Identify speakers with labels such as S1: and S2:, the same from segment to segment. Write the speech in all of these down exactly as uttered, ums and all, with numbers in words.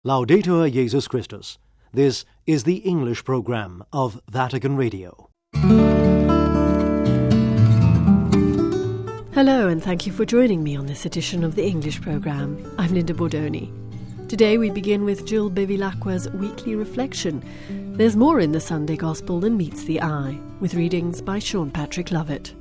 S1: Laudetur Jesus Christus. This is the English program of Vatican Radio.
S2: Hello, and thank you for joining me on this edition of the English program. I'm Linda Bordoni. Today we begin with Jill Bevilacqua's weekly reflection. There's more in the Sunday Gospel than meets the eye, with readings by Sean Patrick Lovett.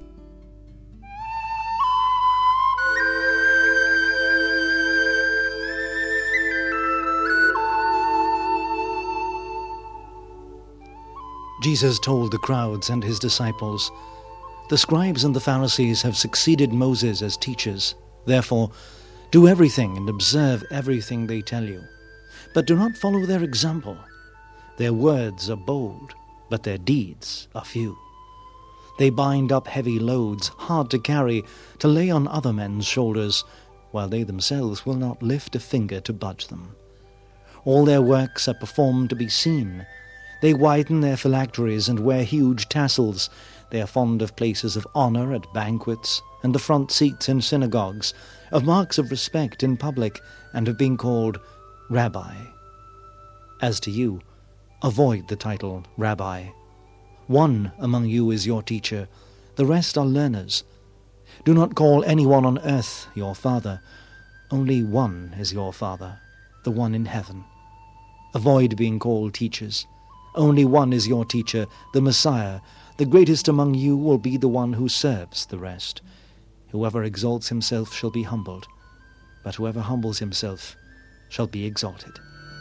S3: Jesus told the crowds and his disciples, "The scribes and the Pharisees have succeeded Moses as teachers. Therefore, do everything and observe everything they tell you. But do not follow their example. Their words are bold, but their deeds are few. They bind up heavy loads, hard to carry, to lay on other men's shoulders, while they themselves will not lift a finger to budge them. All their works are performed to be seen. They widen their phylacteries and wear huge tassels. They are fond of places of honor at banquets and the front seats in synagogues, of marks of respect in public, and of being called Rabbi. As to you, avoid the title Rabbi. One among you is your teacher, the rest are learners. Do not call anyone on earth your father. Only one is your Father, the one in heaven. Avoid being called teachers. Only one is your teacher, the Messiah. The greatest among you will be the one who serves the rest. Whoever exalts himself shall be humbled, but whoever humbles himself shall be exalted."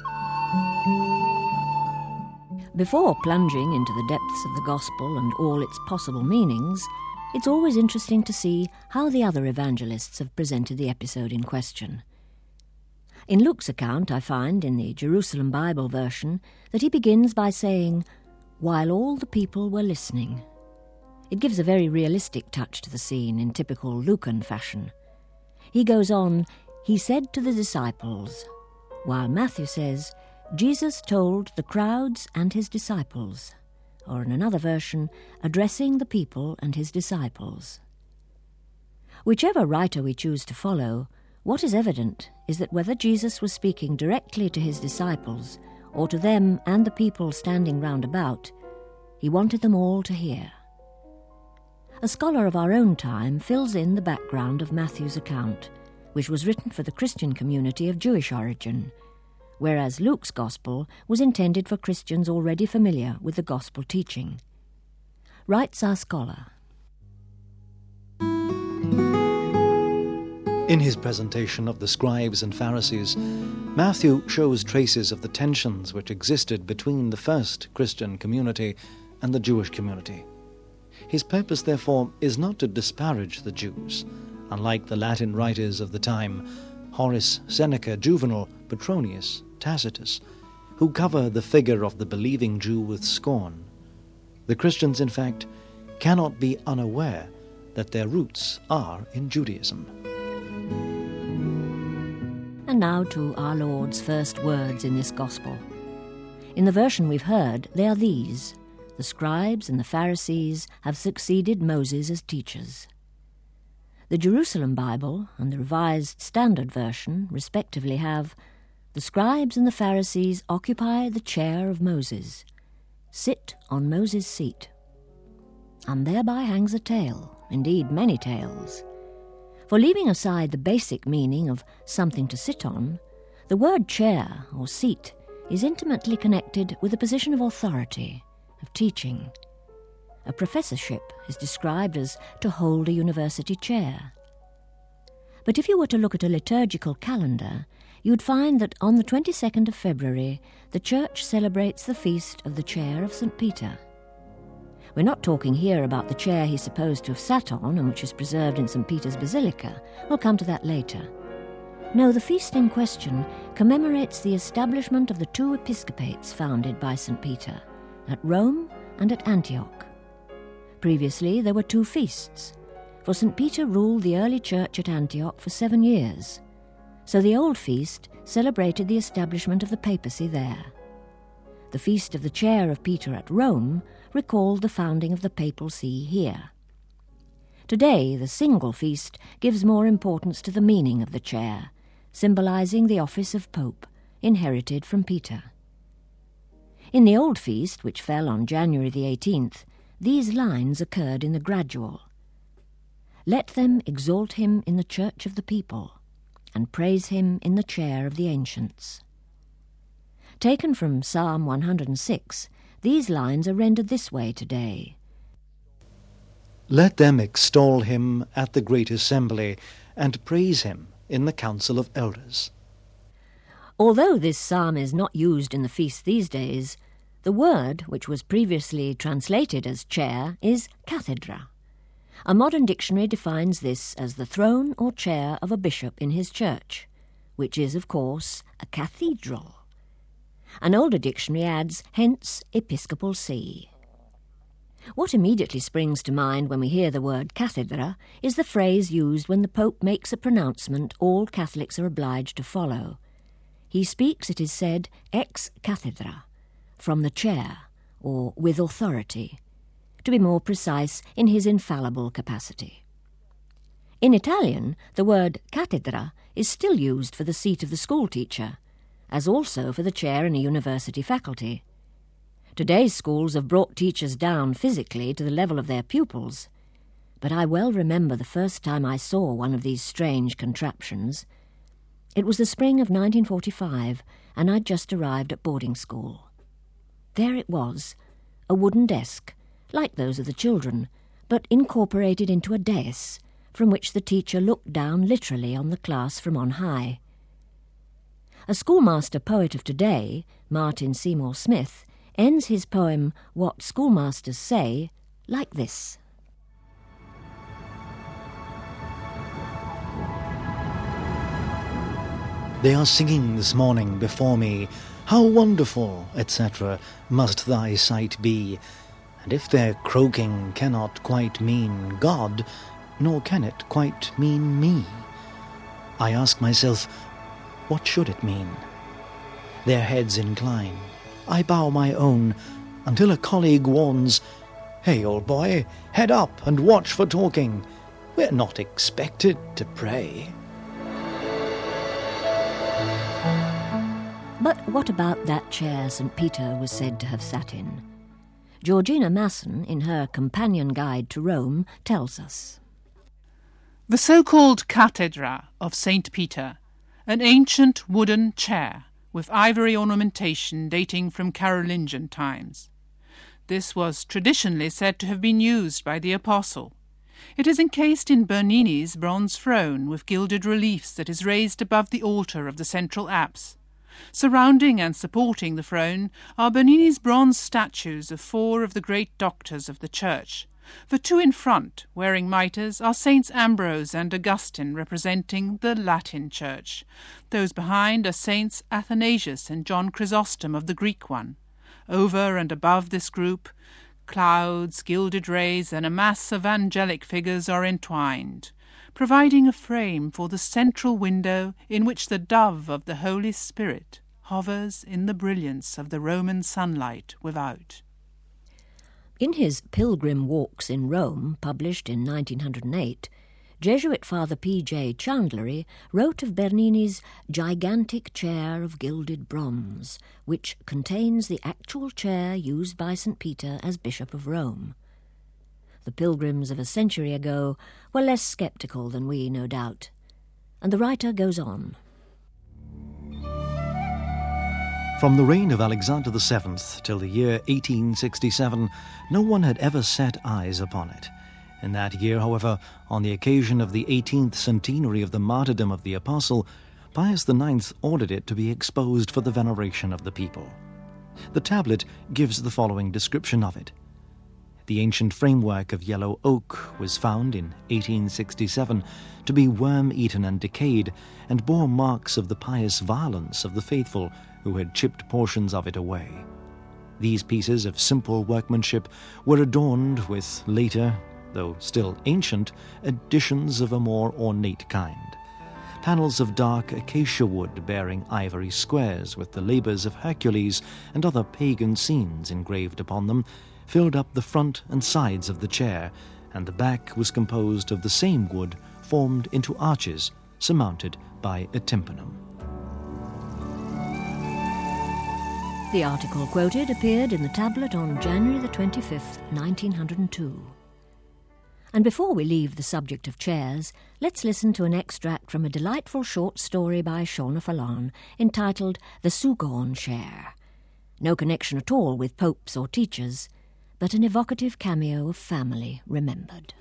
S4: Before plunging into the depths of the Gospel and all its possible meanings, it's always interesting to see how the other evangelists have presented the episode in question. In Luke's account, I find, in the Jerusalem Bible version, that he begins by saying, "while all the people were listening." It gives a very realistic touch to the scene in typical Lucan fashion. He goes on, "He said to the disciples," while Matthew says, "Jesus told the crowds and his disciples," or in another version, "addressing the people and his disciples." Whichever writer we choose to follow, what is evident is that whether Jesus was speaking directly to his disciples or to them and the people standing round about, he wanted them all to hear. A scholar of our own time fills in the background of Matthew's account, which was written for the Christian community of Jewish origin, whereas Luke's Gospel was intended for Christians already familiar with the Gospel teaching. Writes our scholar,
S3: In his presentation of the scribes and Pharisees, Matthew shows traces of the tensions which existed between the first Christian community and the Jewish community. His purpose, therefore, is not to disparage the Jews, unlike the Latin writers of the time, Horace, Seneca, Juvenal, Petronius, Tacitus, who cover the figure of the believing Jew with scorn. The Christians, in fact, cannot be unaware that their roots are in Judaism.
S4: And now to our Lord's first words in this Gospel. In the version we've heard, they are these: "The scribes and the Pharisees have succeeded Moses as teachers." The Jerusalem Bible and the Revised Standard Version, respectively, have, "The scribes and the Pharisees occupy the chair of Moses, sit on Moses' seat." And thereby hangs a tale, indeed many tales. For leaving aside the basic meaning of something to sit on, the word chair or seat is intimately connected with a position of authority, of teaching. A professorship is described as to hold a university chair. But if you were to look at a liturgical calendar, you'd find that on the twenty-second of February, the Church celebrates the feast of the chair of Saint Peter. We're not talking here about the chair he's supposed to have sat on and which is preserved in Saint Peter's Basilica. We'll come to that later. No, the feast in question commemorates the establishment of the two episcopates founded by Saint Peter, at Rome and at Antioch. Previously, there were two feasts, for Saint Peter ruled the early church at Antioch for seven years, so the old feast celebrated the establishment of the papacy there. The feast of the chair of Peter at Rome recalled the founding of the papal see here. Today, the single feast gives more importance to the meaning of the chair, symbolizing the office of Pope, inherited from Peter. In the old feast, which fell on January the eighteenth, these lines occurred in the gradual. Let them exalt him in the church of the people, and praise him in the chair of the ancients. Taken from Psalm one hundred six, these lines are rendered this way today.
S3: Let them extol him at the great assembly, and praise him in the council of elders.
S4: Although this psalm is not used in the feast these days, the word, which was previously translated as chair, is cathedra. A modern dictionary defines this as the throne or chair of a bishop in his church, which is, of course, a cathedral. An older dictionary adds, hence, episcopal see. What immediately springs to mind when we hear the word cathedra is the phrase used when the Pope makes a pronouncement all Catholics are obliged to follow. He speaks, it is said, ex cathedra, from the chair, or with authority, to be more precise, in his infallible capacity. In Italian, the word cattedra is still used for the seat of the schoolteacher, as also for the chair in a university faculty. Today's schools have brought teachers down physically to the level of their pupils, but I well remember the first time I saw one of these strange contraptions. It was the spring of nineteen forty-five, and I'd just arrived at boarding school. There it was, a wooden desk, like those of the children, but incorporated into a dais, from which the teacher looked down literally on the class from on high. A schoolmaster poet of today, Martin Seymour Smith, ends his poem, What Schoolmasters Say, like this.
S3: They are singing this morning before me, how wonderful, et cetera, must thy sight be. And if their croaking cannot quite mean God, nor can it quite mean me, I ask myself, what should it mean? Their heads incline, I bow my own, until a colleague warns, Hey, old boy, head up and watch for talking. We're not expected to pray.
S4: But what about that chair Saint Peter was said to have sat in? Georgina Masson, in her Companion Guide to Rome, tells us.
S5: The so-called Cathedra of Saint Peter, an ancient wooden chair with ivory ornamentation dating from Carolingian times. This was traditionally said to have been used by the Apostle. It is encased in Bernini's bronze throne with gilded reliefs that is raised above the altar of the central apse. Surrounding and supporting the throne are Bernini's bronze statues of four of the great doctors of the Church. The two in front, wearing mitres, are Saints Ambrose and Augustine, representing the Latin Church. Those behind are Saints Athanasius and John Chrysostom of the Greek one. Over and above this group, clouds, gilded rays, and a mass of angelic figures are entwined, providing a frame for the central window in which the dove of the Holy Spirit hovers in the brilliance of the Roman sunlight without.
S4: In his Pilgrim Walks in Rome, published in nineteen oh eight, Jesuit Father P J Chandlery wrote of Bernini's gigantic chair of gilded bronze, which contains the actual chair used by Saint Peter as Bishop of Rome. The pilgrims of a century ago were less sceptical than we, no doubt. And the writer goes on.
S3: From the reign of Alexander the Seventh till the year eighteen sixty-seven, no one had ever set eyes upon it. In that year, however, on the occasion of the eighteenth centenary of the martyrdom of the Apostle, Pius the Ninth ordered it to be exposed for the veneration of the people. The tablet gives the following description of it. The ancient framework of yellow oak was found in eighteen sixty-seven to be worm-eaten and decayed, and bore marks of the pious violence of the faithful who had chipped portions of it away. These pieces of simple workmanship were adorned with later, though still ancient, additions of a more ornate kind. Panels of dark acacia wood bearing ivory squares with the labours of Hercules and other pagan scenes engraved upon them filled up the front and sides of the chair, and the back was composed of the same wood formed into arches surmounted by a tympanum.
S4: The article quoted appeared in the tablet on January the twenty-fifth, nineteen oh two. And before we leave the subject of chairs, let's listen to an extract from a delightful short story by Shauna Fallon entitled The Sugaun Chair. No connection at all with popes or teachers, but an evocative cameo of family remembered.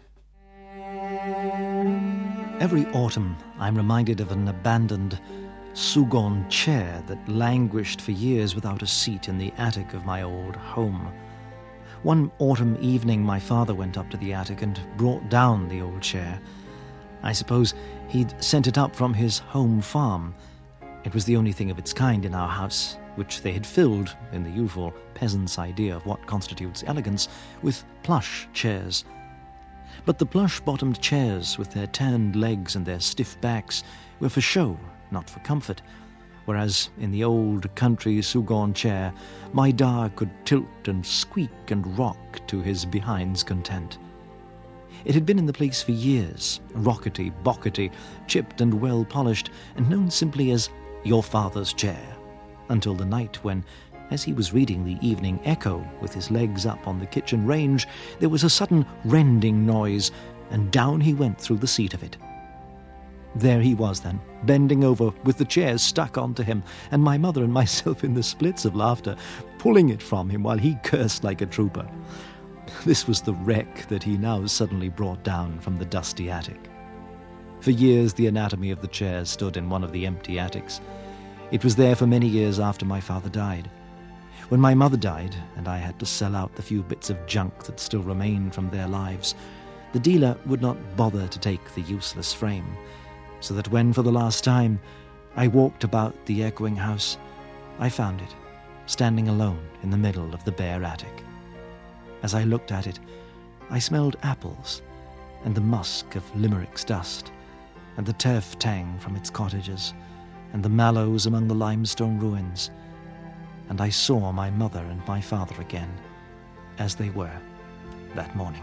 S3: Every autumn I'm reminded of an abandoned Sugaun chair that languished for years without a seat in the attic of my old home. One autumn evening my father went up to the attic and brought down the old chair. I suppose he'd sent it up from his home farm. It was the only thing of its kind in our house, which they had filled, in the usual peasant's idea of what constitutes elegance, with plush chairs. But the plush-bottomed chairs, with their tanned legs and their stiff backs, were for show, not for comfort, whereas in the old country Sugaun chair my da could tilt and squeak and rock to his behind's content. It had been in the place for years, rockety, bockety, chipped and well polished, and known simply as your father's chair, until the night when, as he was reading the Evening Echo with his legs up on the kitchen range, there was a sudden rending noise, and down he went through the seat of it. There he was then, bending over with the chairs stuck onto him, and my mother and myself in the splits of laughter, pulling it from him while he cursed like a trooper. This was the wreck that he now suddenly brought down from the dusty attic. For years the anatomy of the chair stood in one of the empty attics. It was there for many years after my father died. When my mother died, and I had to sell out the few bits of junk that still remained from their lives, the dealer would not bother to take the useless frame, so that when for the last time I walked about the echoing house, I found it, standing alone in the middle of the bare attic. As I looked at it, I smelled apples, and the musk of Limerick's dust, and the turf tang from its cottages, and the mallows among the limestone ruins, and I saw my mother and my father again, as they were that morning.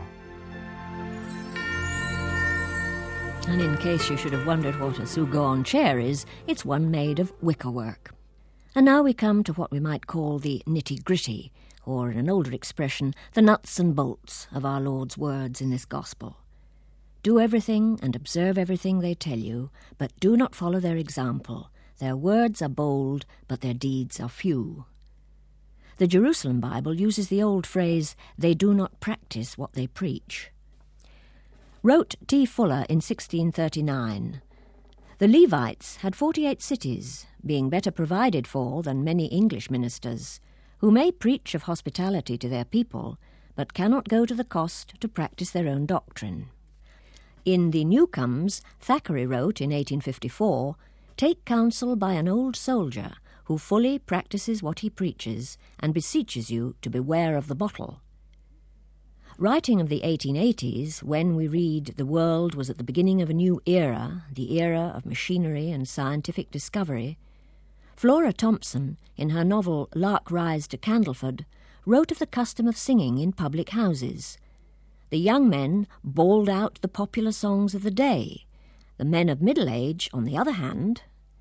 S4: And in case you should have wondered what a Sugaun chair is, it's one made of wickerwork. And now we come to what we might call the nitty-gritty, or in an older expression, the nuts and bolts of our Lord's words in this Gospel. Do everything and observe everything they tell you, but do not follow their example. Their words are bold, but their deeds are few. The Jerusalem Bible uses the old phrase, they do not practice what they preach. Wrote T. Fuller in sixteen thirty-nine, the Levites had forty-eight cities, being better provided for than many English ministers, who may preach of hospitality to their people, but cannot go to the cost to practice their own doctrine. In The Newcomes, Thackeray wrote in eighteen fifty-four, take counsel by an old soldier who fully practices what he preaches and beseeches you to beware of the bottle. Writing of the eighteen eighties, when we read the world was at the beginning of a new era, the era of machinery and scientific discovery, Flora Thompson, in her novel Lark Rise to Candleford, wrote of the custom of singing in public houses. The young men bawled out the popular songs of the day. The men of middle age, on the other hand...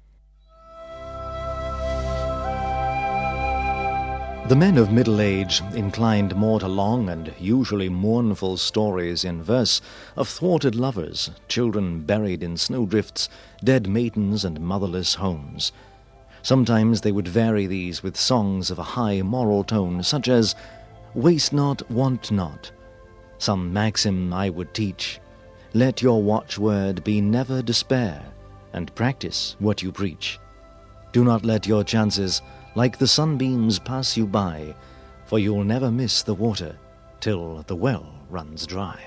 S3: The men of middle age inclined more to long and usually mournful stories in verse of thwarted lovers, children buried in snowdrifts, dead maidens and motherless homes. Sometimes they would vary these with songs of a high moral tone, such as, waste not, want not. Some maxim I would teach, let your watchword be never despair, and practice what you preach. Do not let your chances like the sunbeams pass you by, for you'll never miss the water till the well runs dry.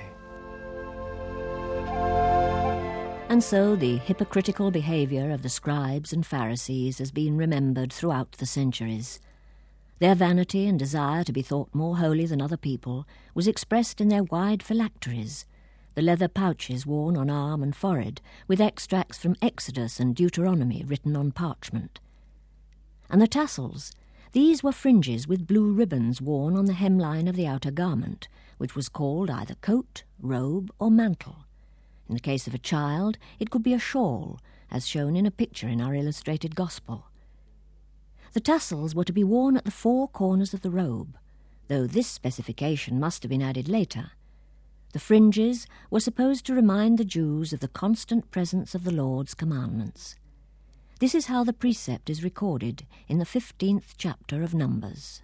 S4: And so the hypocritical behaviour of the scribes and Pharisees has been remembered throughout the centuries. Their vanity and desire to be thought more holy than other people was expressed in their wide phylacteries, the leather pouches worn on arm and forehead, with extracts from Exodus and Deuteronomy written on parchment. And the tassels, these were fringes with blue ribbons worn on the hemline of the outer garment, which was called either coat, robe, or mantle. In the case of a child, it could be a shawl, as shown in a picture in our illustrated Gospel. The tassels were to be worn at the four corners of the robe, though this specification must have been added later. The fringes were supposed to remind the Jews of the constant presence of the Lord's commandments. This is how the precept is recorded in the fifteenth chapter of Numbers.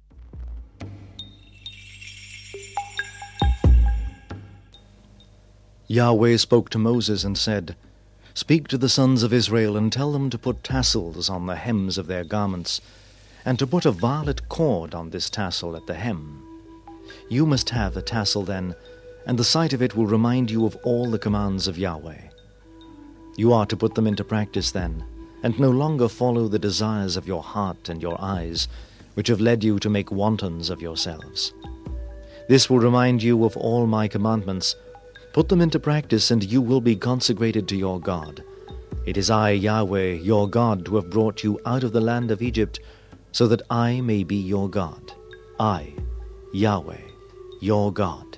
S3: Yahweh spoke to Moses and said, "Speak to the sons of Israel and tell them to put tassels on the hems of their garments, and to put a violet cord on this tassel at the hem. You must have a tassel then, and the sight of it will remind you of all the commands of Yahweh. You are to put them into practice then, and no longer follow the desires of your heart and your eyes, which have led you to make wantons of yourselves. This will remind you of all my commandments. Put them into practice, and you will be consecrated to your God. It is I, Yahweh, your God, who have brought you out of the land of Egypt, so that I may be your God. I, Yahweh, your God."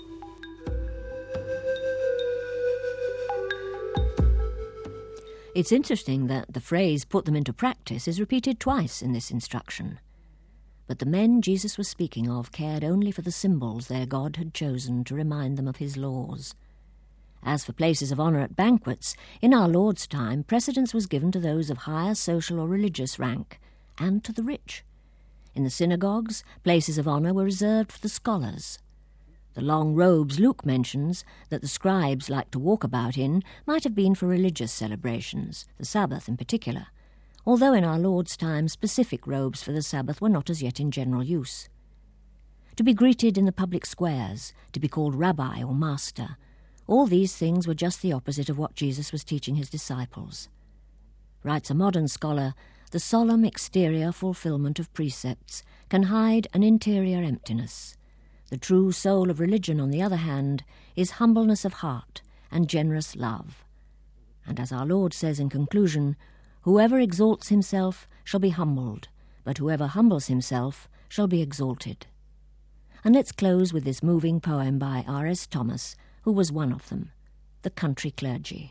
S4: It's interesting that the phrase "put them into practice" is repeated twice in this instruction. But the men Jesus was speaking of cared only for the symbols their God had chosen to remind them of his laws. As for places of honour at banquets, in our Lord's time precedence was given to those of higher social or religious rank, and to the rich. In the synagogues, places of honour were reserved for the scholars. The long robes Luke mentions that the scribes liked to walk about in might have been for religious celebrations, the Sabbath in particular, although in our Lord's time specific robes for the Sabbath were not as yet in general use. To be greeted in the public squares, to be called rabbi or master, all these things were just the opposite of what Jesus was teaching his disciples. Writes a modern scholar, the solemn exterior fulfilment of precepts can hide an interior emptiness. The true soul of religion, on the other hand, is humbleness of heart and generous love. And as our Lord says in conclusion, "Whoever exalts himself shall be humbled, but whoever humbles himself shall be exalted." And let's close with this moving poem by R S Thomas, who was one of them, The Country Clergy.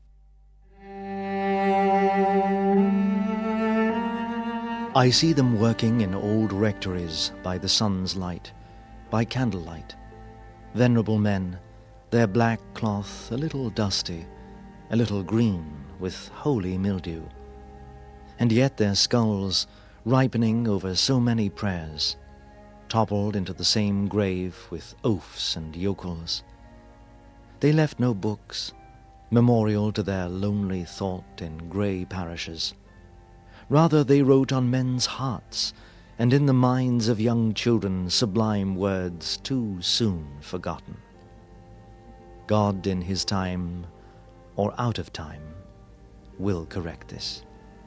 S3: I see them working in old rectories by the sun's light, by candlelight. Venerable men, their black cloth a little dusty, a little green with holy mildew. And yet their skulls, ripening over so many prayers, toppled into the same grave with oafs and yokels. They left no books, memorial to their lonely thought in grey parishes. Rather they wrote on men's hearts, and in the minds of young children sublime words too soon forgotten. God in his time, or out of time, will correct this.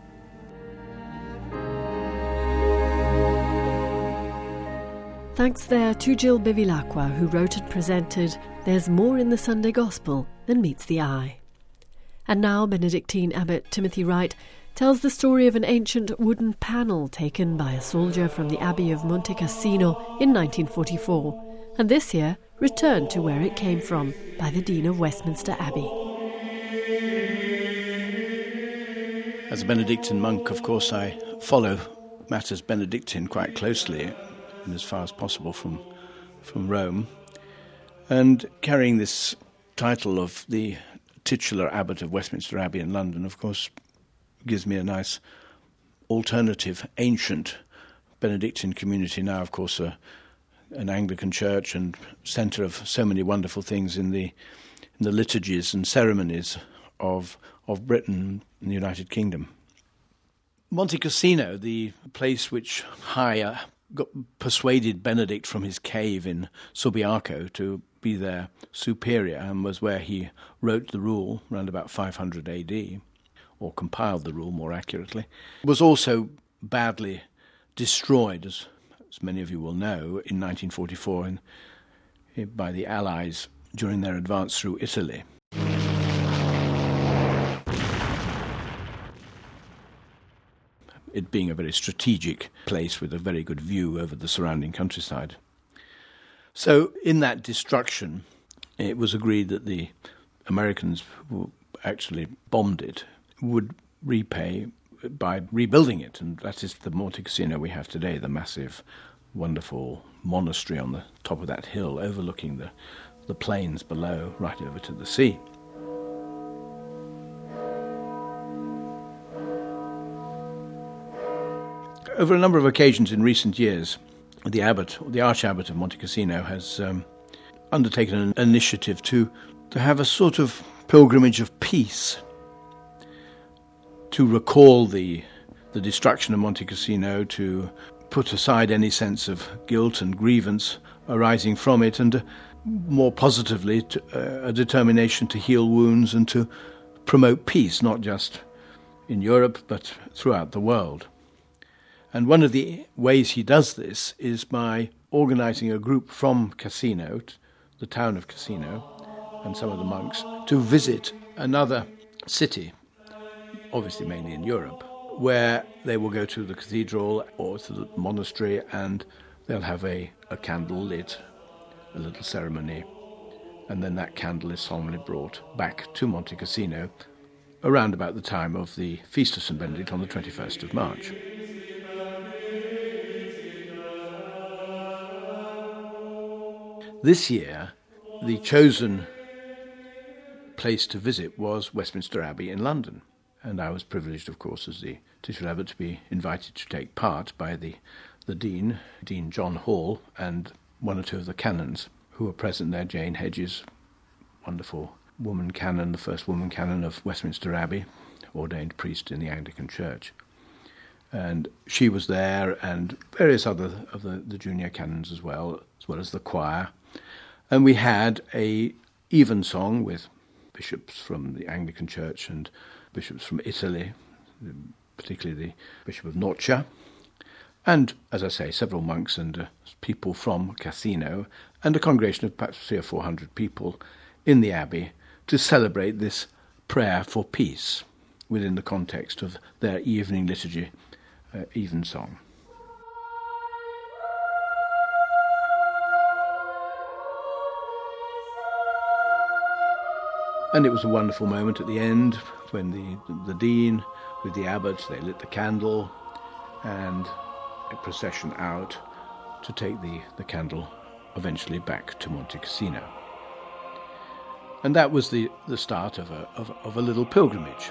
S2: Thanks there to Jill Bevilacqua, who wrote and presented There's More in the Sunday Gospel Than Meets the Eye. And now Benedictine Abbot Timothy Wright tells the story of an ancient wooden panel taken by a soldier from the Abbey of Monte Cassino in nineteen forty-four, and this year returned to where it came from by the Dean of Westminster Abbey.
S6: As a Benedictine monk, of course, I follow matters Benedictine quite closely, and as far as possible from from Rome. And carrying this title of the titular abbot of Westminster Abbey in London, of course, gives me a nice alternative, ancient Benedictine community, now, of course, a, an Anglican church and centre of so many wonderful things in the in the liturgies and ceremonies of of Britain and the United Kingdom. Monte Cassino, the place which High uh, got persuaded Benedict from his cave in Subiaco to be their superior, and was where he wrote the rule around about five hundred A D, or compiled the rule more accurately, was also badly destroyed, as, as many of you will know, in nineteen forty-four in, by the Allies during their advance through Italy. It being a very strategic place with a very good view over the surrounding countryside. So in that destruction, it was agreed that the Americans who actually bombed it would repay by rebuilding it, and that is the Monte Cassino we have today, the massive, wonderful monastery on the top of that hill overlooking the, the plains below, right over to the sea. Over a number of occasions in recent years, the abbot, the arch-abbot of Monte Cassino, has um, undertaken an initiative to, to have a sort of pilgrimage of peace, to recall the the destruction of Monte Cassino, to put aside any sense of guilt and grievance arising from it, and uh, more positively to, uh, a determination to heal wounds and to promote peace, not just in Europe but throughout the world. And one of the ways he does this is by organising a group from Cassino, the town of Cassino, and some of the monks, to visit another city, obviously mainly in Europe, where they will go to the cathedral or to the monastery, and they'll have a, a candle lit, a little ceremony, and then that candle is solemnly brought back to Monte Cassino around about the time of the Feast of Saint Benedict on the twenty-first of March. This year, the chosen place to visit was Westminster Abbey in London, and I was privileged, of course, as the titular abbot, to be invited to take part by the, the Dean, Dean John Hall, and one or two of the canons who were present there. Jane Hedges, wonderful woman canon, the first woman canon of Westminster Abbey, ordained priest in the Anglican Church. And she was there, and various other of the, the junior canons as well, as well as the choir. And we had a evensong with bishops from the Anglican Church and bishops from Italy, particularly the Bishop of Noccia, and, as I say, several monks and uh, people from Cassino, and a congregation of perhaps three or four hundred people in the abbey to celebrate this prayer for peace within the context of their evening liturgy, uh, evensong. And it was a wonderful moment at the end when the, the dean with the abbot, they lit the candle, and a procession out to take the, the candle eventually back to Monte Cassino. And that was the, the start of a, of, of a little pilgrimage.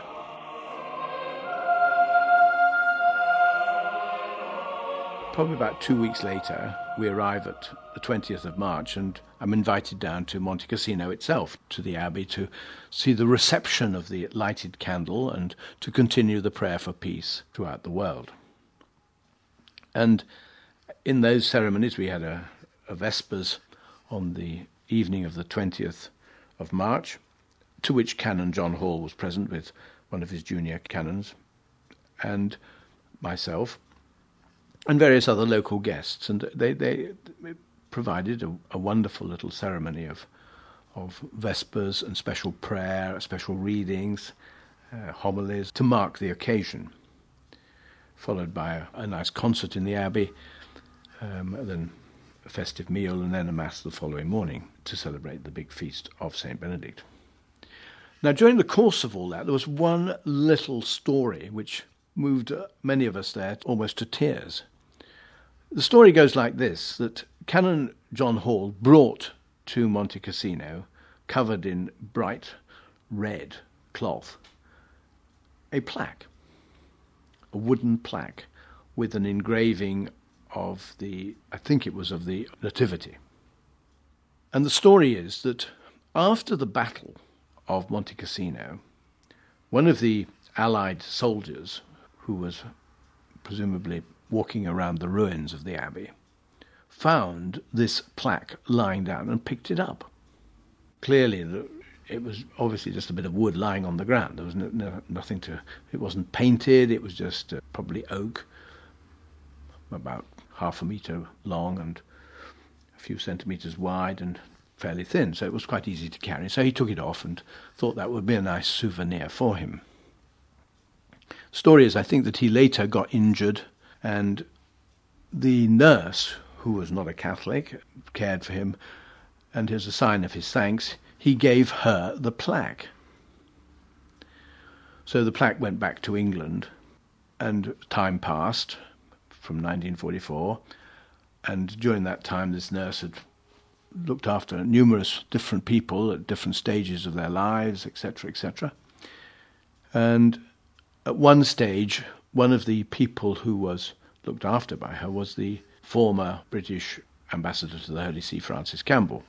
S6: Probably about two weeks later, we arrive at the twentieth of March, and I'm invited down to Monte Cassino itself, to the abbey, to see the reception of the lighted candle and to continue the prayer for peace throughout the world. And in those ceremonies, we had a, a Vespers on the evening of the twentieth of March, to which Canon John Hall was present with one of his junior canons, and myself, and various other local guests, and they, they provided a, a wonderful little ceremony of of Vespers and special prayer, special readings, uh, homilies, to mark the occasion, followed by a, a nice concert in the abbey, um, and then a festive meal, and then a mass the following morning to celebrate the big feast of Saint Benedict. Now, during the course of all that, there was one little story which moved many of us there almost to tears. The story goes like this, that Canon John Hall brought to Monte Cassino, covered in bright red cloth, a plaque, a wooden plaque with an engraving of the, I think it was of the Nativity. And the story is that after the Battle of Monte Cassino, one of the Allied soldiers, who was presumably walking around the ruins of the abbey, found this plaque lying down and picked it up. Clearly, the, it was obviously just a bit of wood lying on the ground. There was no, no, nothing to, it wasn't painted, it was just uh, probably oak, about half a metre long and a few centimetres wide and fairly thin, so it was quite easy to carry. So he took it off and thought that would be a nice souvenir for him. Story is, I think, that he later got injured, and the nurse, who was not a Catholic, cared for him, and as a sign of his thanks, he gave her the plaque. So the plaque went back to England, And time passed from nineteen forty-four, and during that time this nurse had looked after numerous different people at different stages of their lives, et cetera, et cetera. And at one stage, one of the people who was looked after by her was the former British ambassador to the Holy See, Francis Campbell.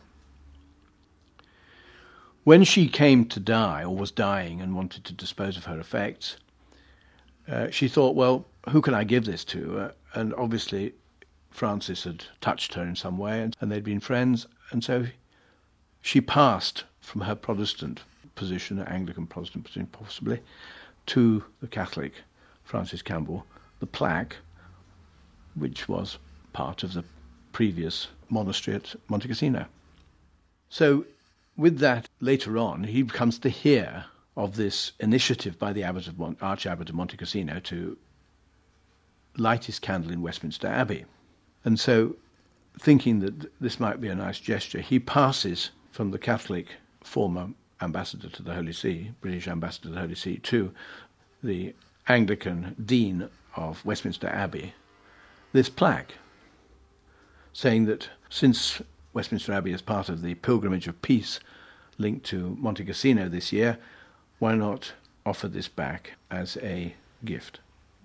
S6: When she came to die, or was dying and wanted to dispose of her effects, uh, she thought, well, who can I give this to? Uh, and obviously Francis had touched her in some way, and, and they'd been friends, and so she passed from her Protestant position, Anglican Protestant position possibly, to the Catholic Francis Campbell, the plaque, which was part of the previous monastery at Monte Cassino. So with that, later on, he comes to hear of this initiative by the Abbot of Mon- Archabbot of Monte Cassino to light his candle in Westminster Abbey. And so, thinking that this might be a nice gesture, he passes from the Catholic former ambassador to the Holy See, British ambassador to the Holy See, to the Anglican Dean of Westminster Abbey, this plaque, saying that since Westminster Abbey is part of the Pilgrimage of Peace linked to Monte Cassino this year, why not offer this back as a gift?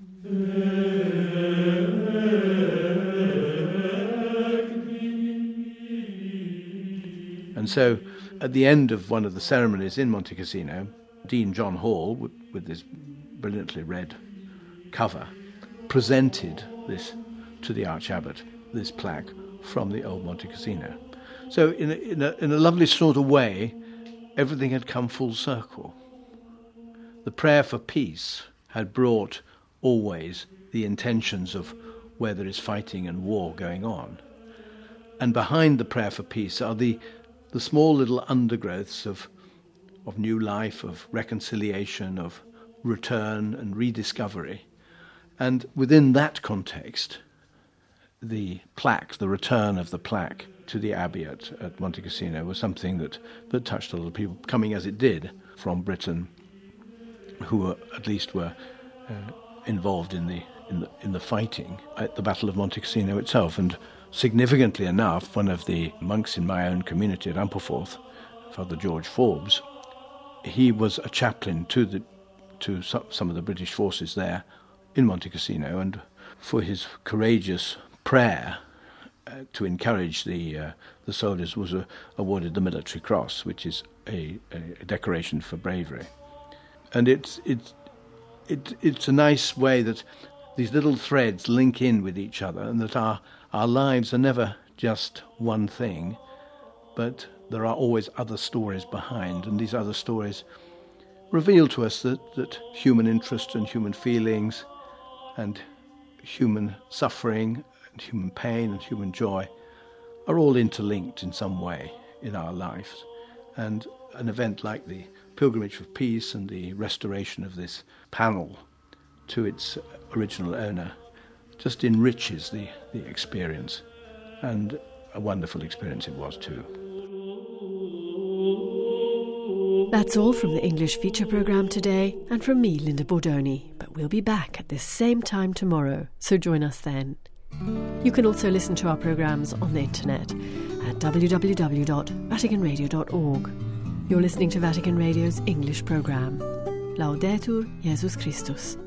S6: And so, at the end of one of the ceremonies in Monte Cassino, Dean John Hall, with, with this brilliantly red cover, presented this to the Archabbot, this plaque from the old Monte Cassino. So in a, in a, in a lovely sort of way, everything had come full circle. The prayer for peace had brought always the intentions of where there is fighting and war going on. And behind the prayer for peace are the, the small little undergrowths of, of new life, of reconciliation, of return and rediscovery. And within that context, the plaque, the return of the plaque to the Abbey at, at Monte Cassino was something that, that touched a lot of people, coming as it did from Britain, who were, at least were uh, involved in the, in the in the fighting at the Battle of Monte Cassino itself. And significantly enough, one of the monks in my own community at Ampleforth, Father George Forbes, he was a chaplain to the to some of the British forces there in Monte Cassino, and for his courageous prayer uh, to encourage the uh, the soldiers was uh, awarded the Military Cross, which is a, a decoration for bravery. And it's it's it, it's a nice way that these little threads link in with each other, and that our our lives are never just one thing, but there are always other stories behind, and these other stories reveal to us that, that human interest and human feelings and human suffering and human pain and human joy are all interlinked in some way in our lives. And an event like the Pilgrimage of Peace and the restoration of this panel to its original owner just enriches the, the experience, and a wonderful experience it was too.
S2: That's all from the English feature programme today, and from me, Linda Bordoni. But we'll be back at this same time tomorrow, so join us then. You can also listen to our programmes on the internet at w w w dot vatican radio dot org. You're listening to Vatican Radio's English programme. Laudetur Jesus Christus.